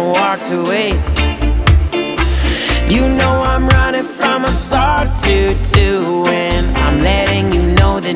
walked away. You know I'm running from a sawtooth too, and I'm letting you know that